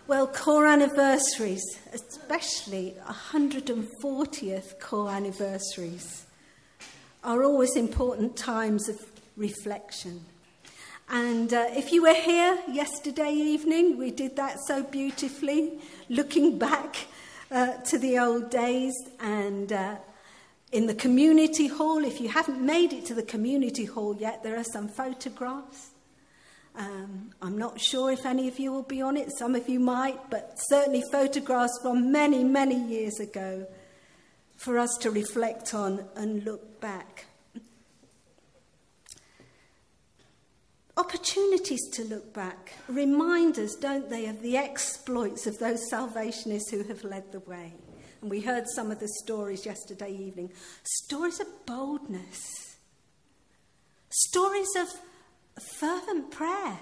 Well, core anniversaries, especially 140th core anniversaries, are always important times of reflection. And if you were here yesterday evening, we did that so beautifully, looking back to the old days. And in the community hall, if you haven't made it to the community hall yet, there are some photographs. I'm not sure if any of you will be on it. Some of you might, but certainly photographs from many, many years ago for us to reflect on and look back. Opportunities to look back remind us, don't they, of the exploits of those salvationists who have led the way. And we heard some of the stories yesterday evening. Stories of boldness. Stories of fervent prayer.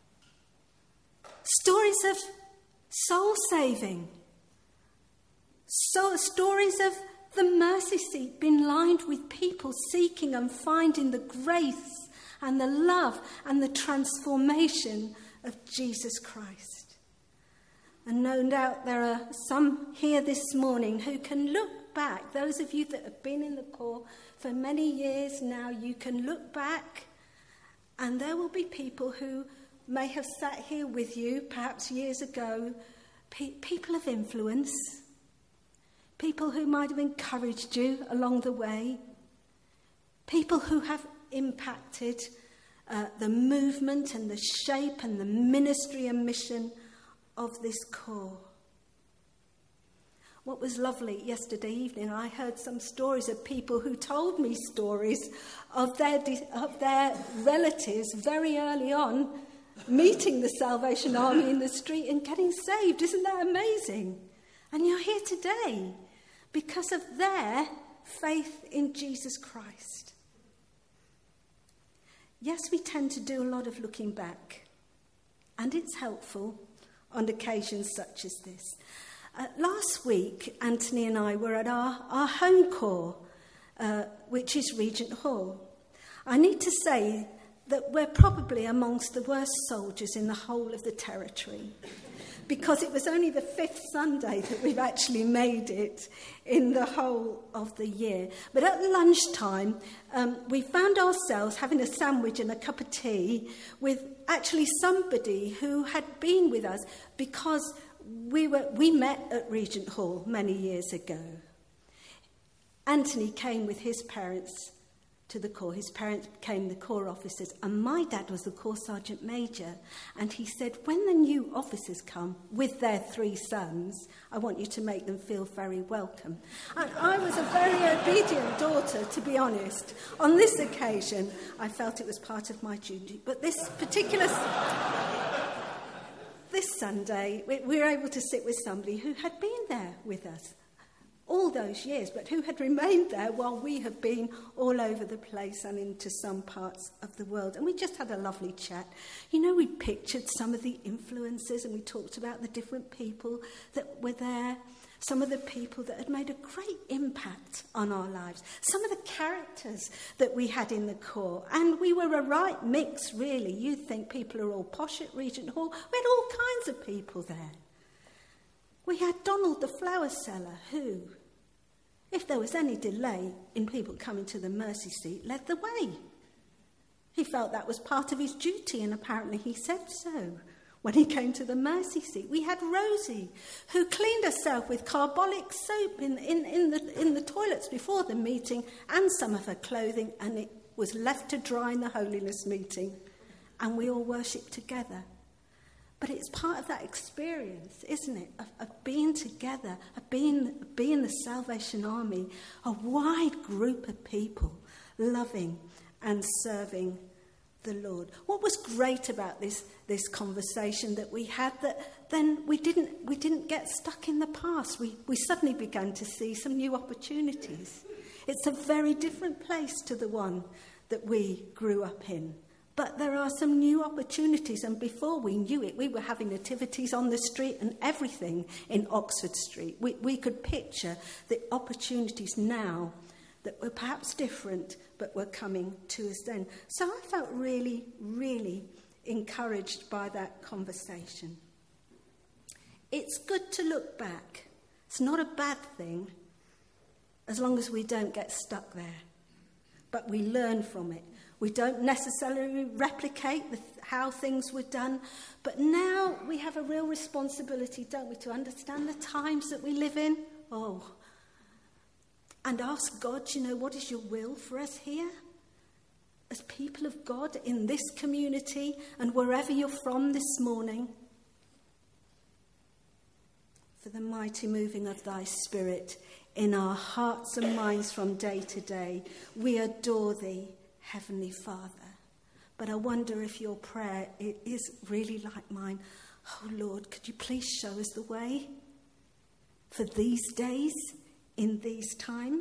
Stories of soul saving. Stories of the mercy seat being lined with people seeking and finding the grace and the love and the transformation of Jesus Christ. And no doubt there are some here this morning who can look back. Those of you that have been in the core for many years now, you can look back. And there will be people who may have sat here with you, perhaps years ago, people of influence, people who might have encouraged you along the way, people who have impacted the movement and the shape and the ministry and mission of this core. What was lovely yesterday evening, I heard some stories of people who told me stories of their relatives very early on meeting the Salvation Army in the street and getting saved. Isn't that amazing? And you're here today because of their faith in Jesus Christ. Yes, we tend to do a lot of looking back, and it's helpful on occasions such as this. Last week, Anthony and I were at our home core, which is Regent Hall. I need to say that we're probably amongst the worst soldiers in the whole of the territory, because it was only the 5th Sunday that we've actually made it in the whole of the year. But at lunchtime, we found ourselves having a sandwich and a cup of tea with actually somebody who had been with us because we met at Regent Hall many years ago. Anthony came with his parents to the corps. His parents became the corps officers, and my dad was the corps sergeant major. And he said, when the new officers come with their 3 sons, I want you to make them feel very welcome. And I was a very obedient daughter, to be honest. On this occasion, I felt it was part of my duty. But this particular... This Sunday, we were able to sit with somebody who had been there with us all those years, but who had remained there while we have been all over the place and into some parts of the world. And we just had a lovely chat. You know, we pictured some of the influences, and we talked about the different people that were there, some of the people that had made a great impact on our lives, some of the characters that we had in the corps. And we were a right mix, really. You'd think people are all posh at Regent Hall. We had all kinds of people there. We had Donald the flower seller, who, if there was any delay in people coming to the mercy seat, led the way. He felt that was part of his duty, and apparently he said so when he came to the mercy seat. We had Rosie, who cleaned herself with carbolic soap in the toilets before the meeting, and some of her clothing, and it was left to dry in the holiness meeting, and we all worshipped together. But it's part of that experience, isn't it, of being together, of being the Salvation Army, a wide group of people loving and serving the Lord. What was great about this conversation that we had, that then we didn't get stuck in the past. We suddenly began to see some new opportunities. It's a very different place to the one that we grew up in. But there are some new opportunities, and before we knew it, we were having nativities on the street and everything in Oxford Street. We could picture the opportunities now that were perhaps different, but were coming to us then. So I felt really, really encouraged by that conversation. It's good to look back. It's not a bad thing, as long as we don't get stuck there. But we learn from it. We don't necessarily replicate how things were done, but now we have a real responsibility, don't we, to understand the times that we live in? And ask God, what is your will for us here? As people of God in this community and wherever you're from this morning. For the mighty moving of thy Spirit in our hearts and minds from day to day. We adore thee, Heavenly Father. But I wonder if your prayer is really like mine. Oh Lord, could you please show us the way for these days, in these times?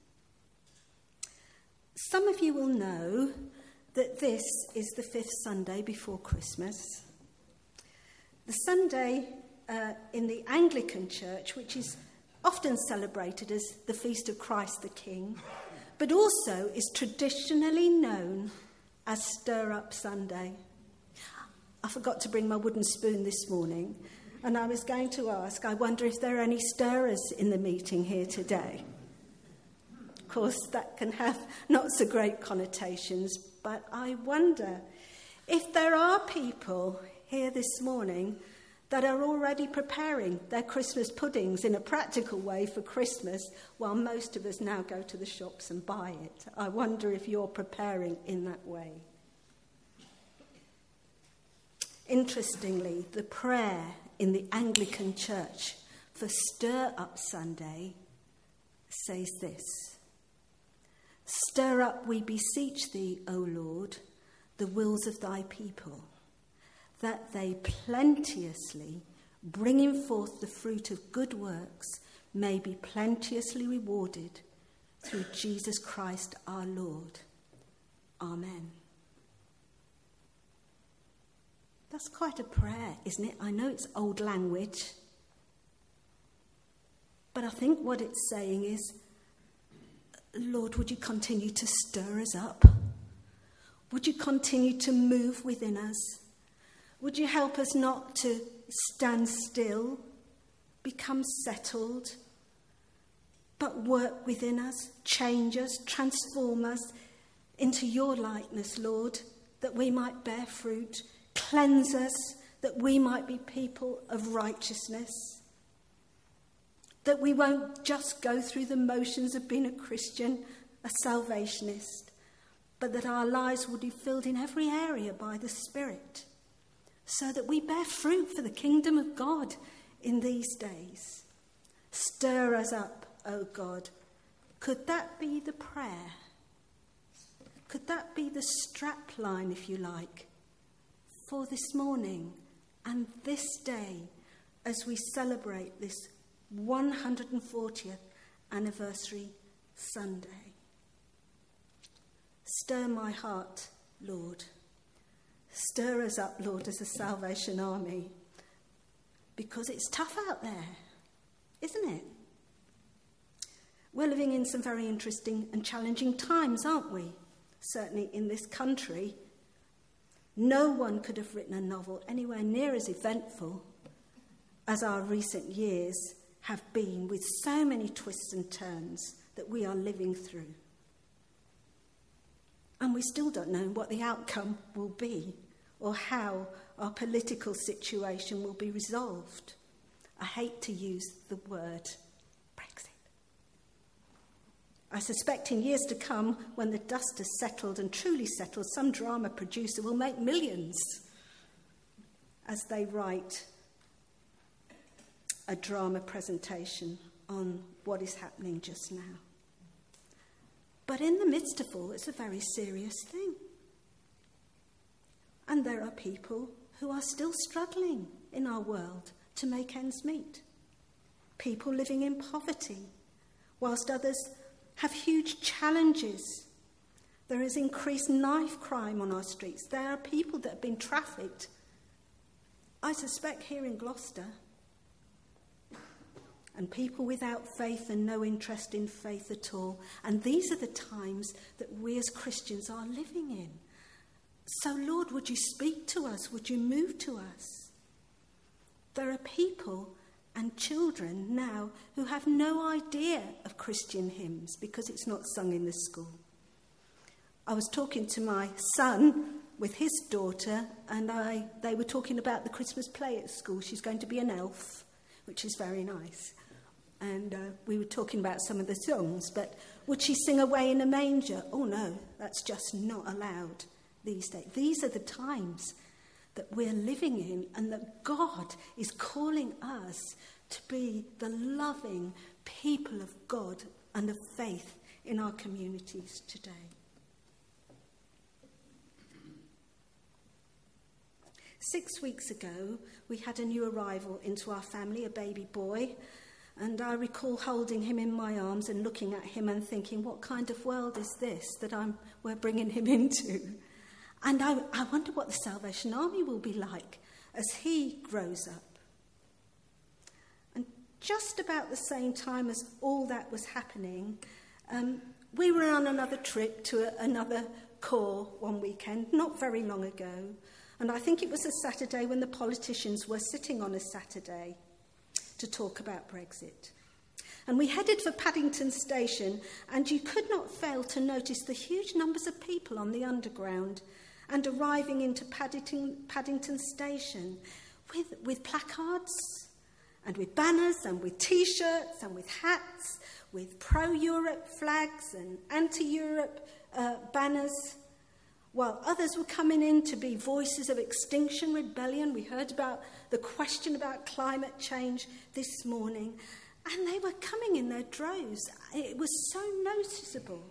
Some of you will know that this is the 5th Sunday before Christmas. The Sunday in the Anglican Church, which is often celebrated as the Feast of Christ the King, but also is traditionally known as Stir-Up Sunday. I forgot to bring my wooden spoon this morning, and I was going to ask, I wonder if there are any stirrers in the meeting here today. Of course, that can have not so great connotations, but I wonder if there are people here this morning that are already preparing their Christmas puddings in a practical way for Christmas, while most of us now go to the shops and buy it. I wonder if you're preparing in that way. Interestingly, the prayer in the Anglican Church for Stir-Up Sunday says this: Stir up, we beseech thee, O Lord, the wills of thy people, that they plenteously, bringing forth the fruit of good works, may be plenteously rewarded through Jesus Christ our Lord. Amen. That's quite a prayer, isn't it? I know it's old language, but I think what it's saying is, Lord, would you continue to stir us up? Would you continue to move within us? Would you help us not to stand still, become settled, but work within us, change us, transform us into your likeness, Lord, that we might bear fruit, cleanse us, that we might be people of righteousness, that we won't just go through the motions of being a Christian, a salvationist, but that our lives will be filled in every area by the Spirit, so that we bear fruit for the kingdom of God in these days. Stir us up, O God. Could that be the prayer? Could that be the strap line, if you like, for this morning and this day as we celebrate this 140th anniversary Sunday? Stir my heart, Lord. Stir us up, Lord, as a Salvation Army, because it's tough out there, isn't it? We're living in some very interesting and challenging times, aren't we? Certainly in this country. No one could have written a novel anywhere near as eventful as our recent years have been, with so many twists and turns that we are living through. And we still don't know what the outcome will be or how our political situation will be resolved. I hate to use the word Brexit. I suspect in years to come, when the dust has settled and truly settled, some drama producer will make millions as they write a drama presentation on what is happening just now. But in the midst of all, it's a very serious thing. And there are people who are still struggling in our world to make ends meet. People living in poverty, whilst others have huge challenges. There is increased knife crime on our streets. There are people that have been trafficked, I suspect here in Gloucester, and people without faith and no interest in faith at all. And these are the times that we as Christians are living in. So, Lord, would you speak to us? Would you move to us? There are people and children now who have no idea of Christian hymns because it's not sung in the school. I was talking to my son with his daughter, and they were talking about the Christmas play at school. She's going to be an elf, which is very nice. And we were talking about some of the songs, but would she sing Away in a Manger? Oh no, that's just not allowed these days. These are the times that we're living in, and that God is calling us to be the loving people of God and of faith in our communities today. Six weeks ago, we had a new arrival into our family, a baby boy, and I recall holding him in my arms and looking at him and thinking, what kind of world is this that we're bringing him into? And I wonder what the Salvation Army will be like as he grows up. And just about the same time as all that was happening, we were on another trip to another corps one weekend, not very long ago. And I think it was a Saturday when the politicians were sitting on a Saturday to talk about Brexit. And we headed for Paddington Station, and you could not fail to notice the huge numbers of people on the underground and arriving into Paddington Station with placards and with banners and with T-shirts and with hats, with pro-Europe flags and anti-Europe banners, while others were coming in to be voices of Extinction Rebellion. We heard about the question about climate change this morning, and they were coming in their droves. It was so noticeable.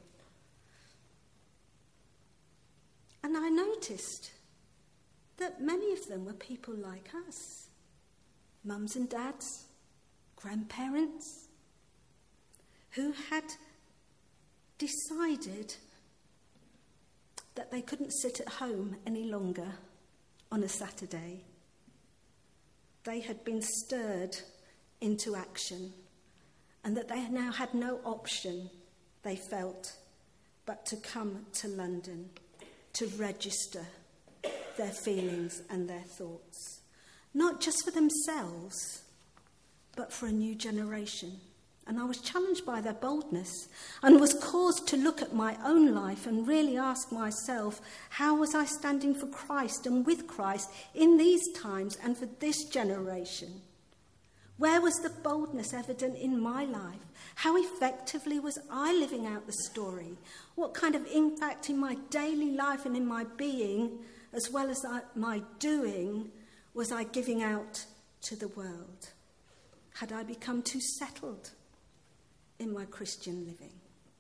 And I noticed that many of them were people like us, mums and dads, grandparents, who had decided that they couldn't sit at home any longer on a Saturday. They had been stirred into action, and that they now had no option, they felt, but to come to London to register their feelings and their thoughts, not just for themselves, but for a new generation. And I was challenged by their boldness and was caused to look at my own life and really ask myself, how was I standing for Christ and with Christ in these times and for this generation? Where was the boldness evident in my life? How effectively was I living out the story? What kind of impact in my daily life and in my being, as well as my doing, was I giving out to the world? Had I become too settled in my Christian living?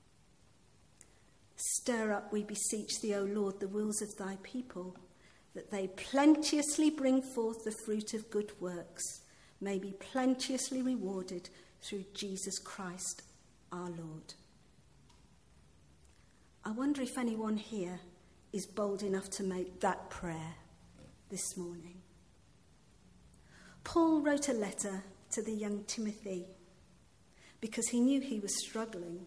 Stir up, we beseech thee, O Lord, the wills of thy people, that they plenteously bring forth the fruit of good works, may be plenteously rewarded through Jesus Christ our Lord. I wonder if anyone here is bold enough to make that prayer this morning. Paul wrote a letter to the young Timothy because he knew he was struggling.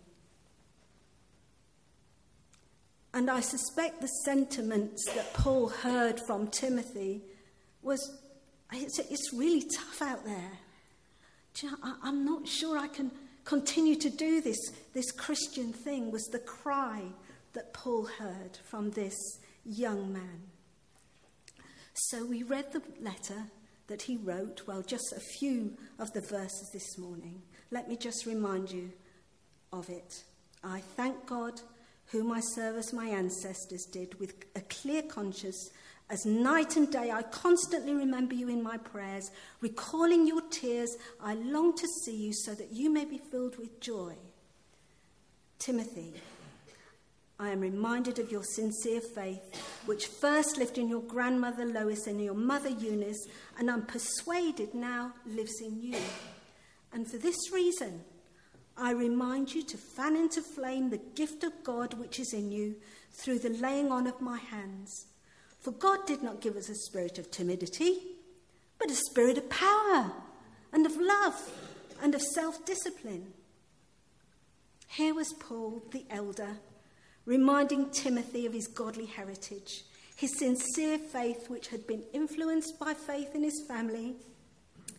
And I suspect the sentiments that Paul heard from Timothy was, it's really tough out there. Do you know, I'm not sure I can continue to do this Christian thing, was the cry that Paul heard from this young man. So we read the letter that he wrote, well, just a few of the verses this morning. Let me just remind you of it. I thank God, whom I serve as my ancestors did, with a clear conscience. As night and day I constantly remember you in my prayers, recalling your tears. I long to see you so that you may be filled with joy. Timothy, I am reminded of your sincere faith, which first lived in your grandmother Lois and your mother Eunice, and I'm persuaded now lives in you. And for this reason, I remind you to fan into flame the gift of God which is in you through the laying on of my hands. For God did not give us a spirit of timidity, but a spirit of power and of love and of self-discipline. Here was Paul, the elder, reminding Timothy of his godly heritage, his sincere faith which had been influenced by faith in his family,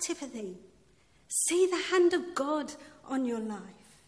Timothy, see the hand of God on your life.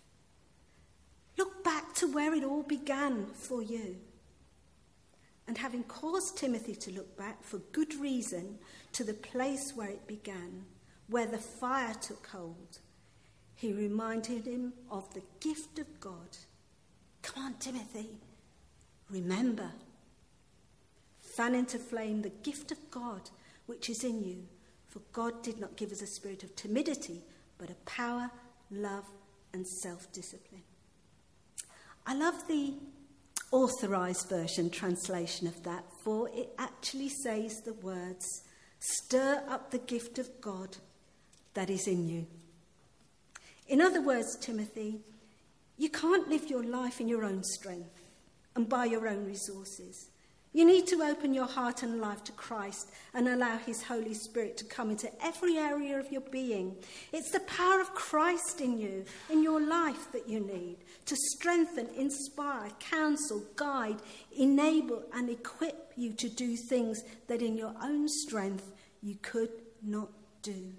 Look back to where it all began for you. And having caused Timothy to look back for good reason to the place where it began, where the fire took hold, he reminded him of the gift of God. Come on, Timothy, remember. Fan into flame the gift of God which is in you, for God did not give us a spirit of timidity, but of power, love, and self-discipline. I love the authorised version translation of that, for it actually says the words, stir up the gift of God that is in you. In other words, Timothy, you can't live your life in your own strength and by your own resources. You need to open your heart and life to Christ and allow his Holy Spirit to come into every area of your being. It's the power of Christ in you, in your life, that you need to strengthen, inspire, counsel, guide, enable and equip you to do things that in your own strength you could not do.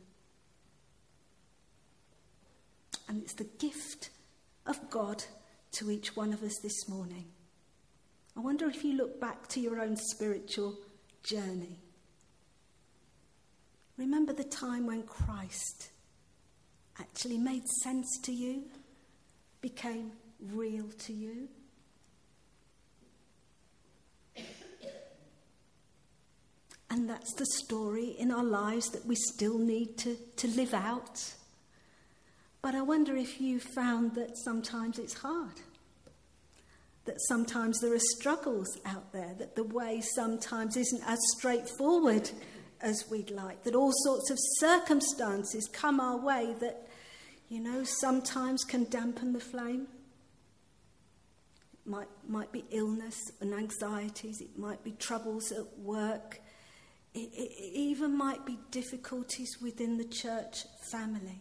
And it's the gift of God to each one of us this morning. I wonder if you look back to your own spiritual journey. Remember the time when Christ actually made sense to you, became real to you? And that's the story in our lives that we still need to live out. But I wonder if you found that sometimes it's hard. That sometimes there are struggles out there, that the way sometimes isn't as straightforward as we'd like, that all sorts of circumstances come our way that, sometimes can dampen the flame. It might be illness and anxieties, it might be troubles at work, it even might be difficulties within the church family.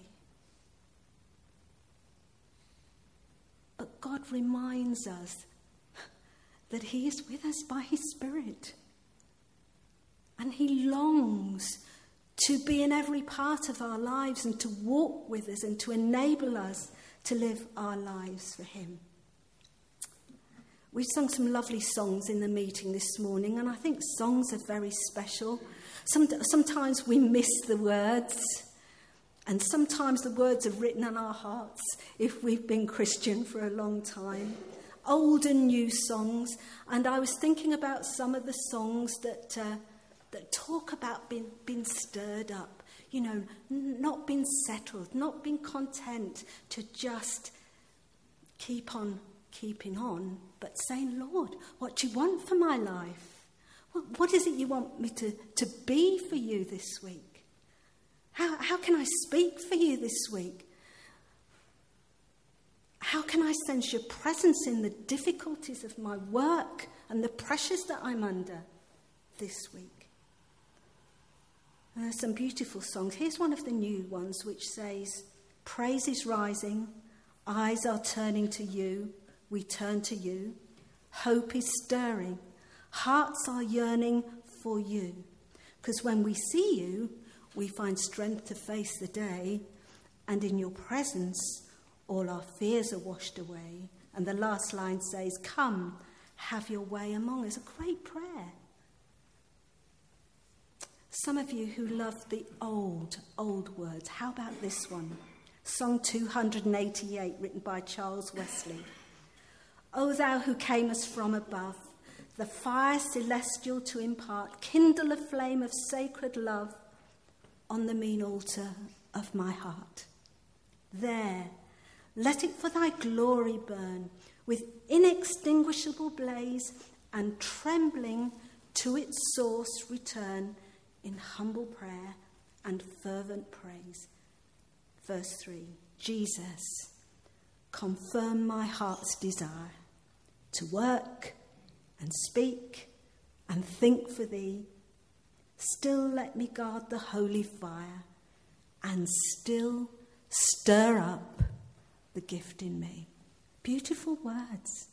But God reminds us that he is with us by his Spirit. And he longs to be in every part of our lives and to walk with us and to enable us to live our lives for him. We've sung some lovely songs in the meeting this morning, and I think songs are very special. Sometimes we miss the words, and sometimes the words are written on our hearts if we've been Christian for a long time. Old and new songs, and I was thinking about some of the songs that talk about being stirred up, not being settled, not being content to just keep on keeping on, but saying, Lord, what do you want for my life? What is it you want me to be for you this week? How can I speak for you this week? How can I sense your presence in the difficulties of my work and the pressures that I'm under this week? And there's some beautiful songs. Here's one of the new ones which says, praise is rising, eyes are turning to you, we turn to you. Hope is stirring, hearts are yearning for you. Because when we see you, we find strength to face the day, and in your presence, all our fears are washed away. And the last line says, come, have your way among us. A great prayer. Some of you who love the old words, how about this one? Song 288, written by Charles Wesley. O thou who camest from above, the fire celestial to impart, kindle a flame of sacred love on the mean altar of my heart. There, let it for thy glory burn, with inextinguishable blaze, and trembling to its source return in humble prayer and fervent praise. Verse 3, Jesus, confirm my heart's desire to work and speak and think for thee. Still let me guard the holy fire and still stir up the gift in me. Beautiful words.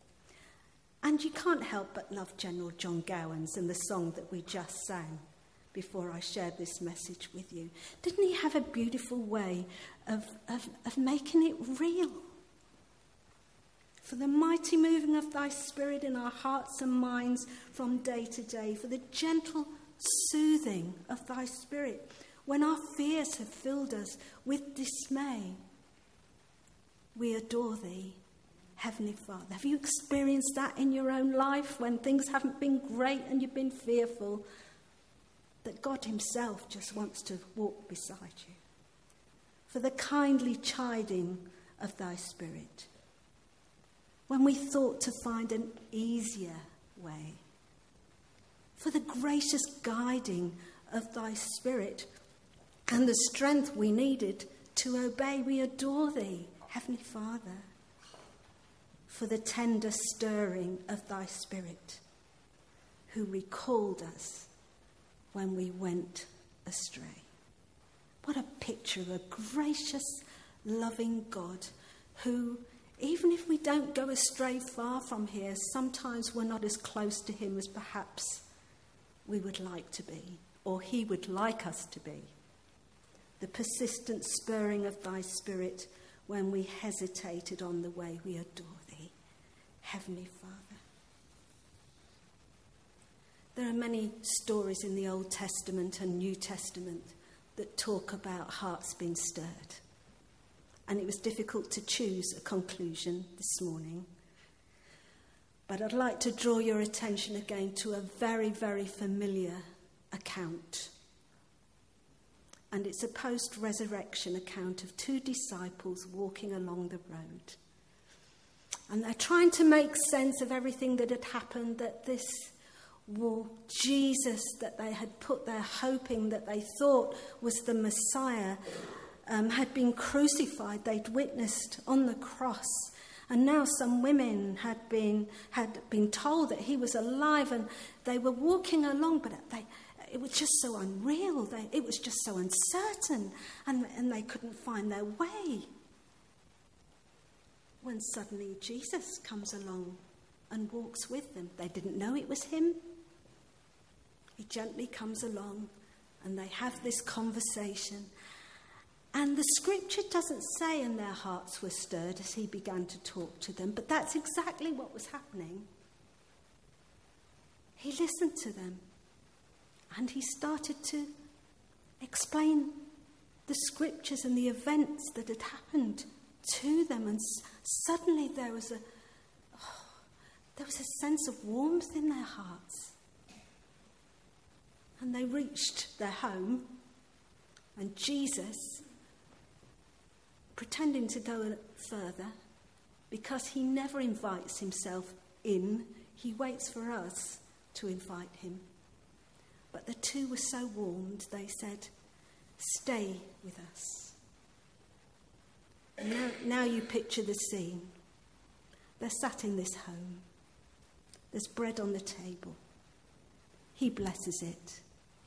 And you can't help but love General John Gowans and the song that we just sang. before I shared this message with you. Didn't he have a beautiful way of making it real? For the mighty moving of thy Spirit in our hearts and minds from day to day, for the gentle soothing of thy Spirit when our fears have filled us with dismay. We adore thee, Heavenly Father. Have you experienced that in your own life when things haven't been great and you've been fearful? That God himself just wants to walk beside you. For the kindly chiding of thy Spirit. When we thought to find an easier way. For the gracious guiding of thy Spirit and the strength we needed to obey, we adore thee, Heavenly Father. For the tender stirring of thy Spirit, who recalled us when we went astray. What a picture of a gracious, loving God who, even if we don't go astray far from here, sometimes we're not as close to him as perhaps we would like to be, or he would like us to be. The persistent spurring of thy Spirit when we hesitated on the way, we adore thee, Heavenly Father. There are many stories in the Old Testament and New Testament that talk about hearts being stirred. And it was difficult to choose a conclusion this morning. But I'd like to draw your attention again to a very, very familiar account. And it's a post-resurrection account of two disciples walking along the road. And they're trying to make sense of everything that had happened, that this Jesus that they had put their hope in, that they thought was the Messiah, had been crucified. They'd witnessed on the cross. And now some women had been told that he was alive, and they were walking along, but it was just so unreal. It was just so uncertain, and they couldn't find their way. When suddenly Jesus comes along and walks with them. They didn't know it was him. He gently comes along, and they have this conversation. And the scripture doesn't say and their hearts were stirred as he began to talk to them, but that's exactly what was happening. He listened to them, and he started to explain the scriptures and the events that had happened to them, and suddenly there was a sense of warmth in their hearts. And they reached their home, and Jesus, pretending to go further, because he never invites himself in, he waits for us to invite him. But the two were so warmed, they said, "Stay with us." Now you picture the scene. They're sat in this home. There's bread on the table. He blesses it.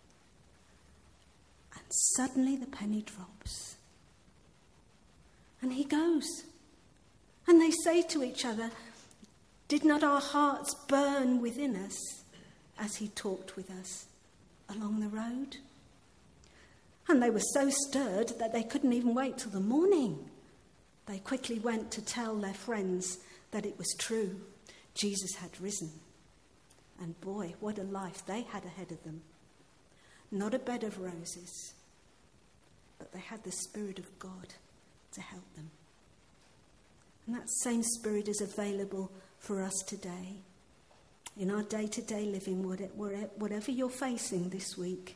And suddenly the penny drops. And he goes. And they say to each other, "Did not our hearts burn within us as he talked with us along the road?" And they were so stirred that they couldn't even wait till the morning. They quickly went to tell their friends that it was true. Jesus had risen. And boy, what a life they had ahead of them. Not a bed of roses, but they had the Spirit of God to help them. And that same Spirit is available for us today. In our day-to-day living, whatever you're facing this week.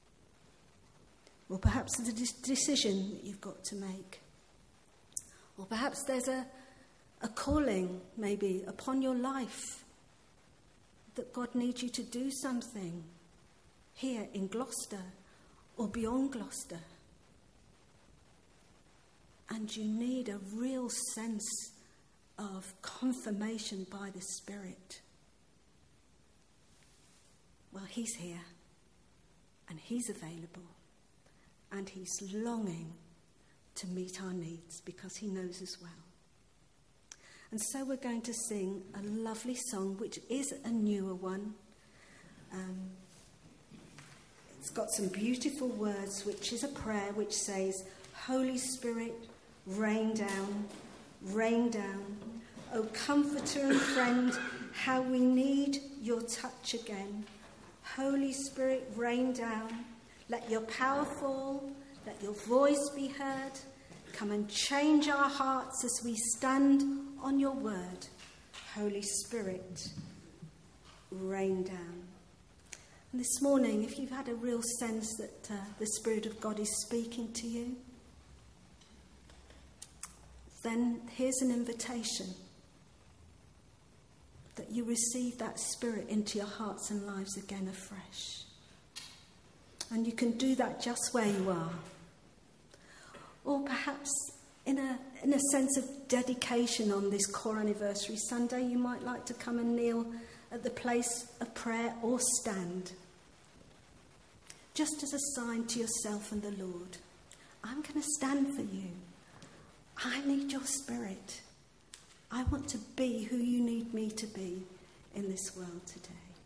Or perhaps the decision that you've got to make. Or perhaps there's a calling, maybe, upon your life that God needs you to do something here in Gloucester or beyond Gloucester. And you need a real sense of confirmation by the Spirit. Well, he's here, and he's available, and he's longing to meet our needs because he knows us well. And so we're going to sing a lovely song, which is a newer one. It's got some beautiful words, which is a prayer which says, Holy Spirit, rain down, rain down. O comforter and friend, how we need your touch again. Holy Spirit, rain down. Let your power fall, let your voice be heard. Come and change our hearts as we stand on your word. Holy Spirit, rain down. And this morning, if you've had a real sense that the Spirit of God is speaking to you, then here's an invitation that you receive that Spirit into your hearts and lives again afresh. And you can do that just where you are. Or perhaps in a sense of dedication on this Core Anniversary Sunday, you might like to come and kneel at the place of prayer or stand. Just as a sign to yourself and the Lord. I'm going to stand for you. I need your Spirit. I want to be who you need me to be in this world today.